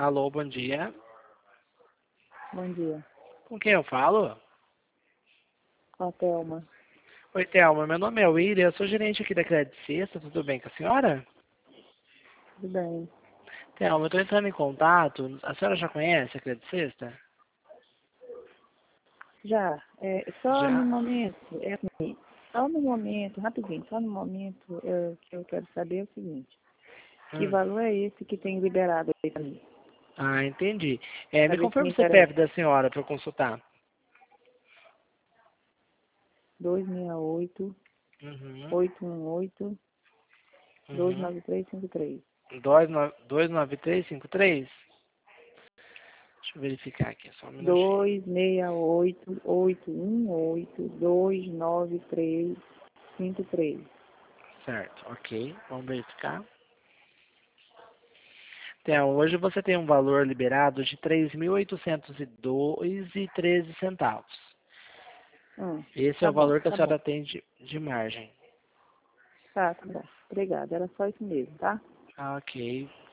Alô, bom dia. Bom dia. Com quem eu falo? Com a Thelma. Oi, Thelma. Meu nome é William. Eu sou gerente aqui da Crédito Sexta. Tudo bem com a senhora? Tudo bem? Thelma, eu estou entrando em contato. A senhora já conhece a Crédito Sexta? Já. Só no Já. momento, assim, só no momento, rapidinho, só no momento que eu quero saber é o seguinte. Que Hum. valor é esse que tem liberado aí pra mim? Ah, entendi. Pra Me ver se me confirma o interessa. CPF da senhora para eu consultar. 268 Uhum. 818 Uhum. 29353. 29353? Deixa eu verificar aqui, só um minutinho. 268 818 29353. Certo, ok. Vamos verificar. Então, hoje você tem um valor liberado de 3.802,13 centavos. Esse é o Tá bom, valor que a tá bom. senhora tem de margem. Tá bom. Obrigada. Era só isso mesmo, tá? Ah, ok.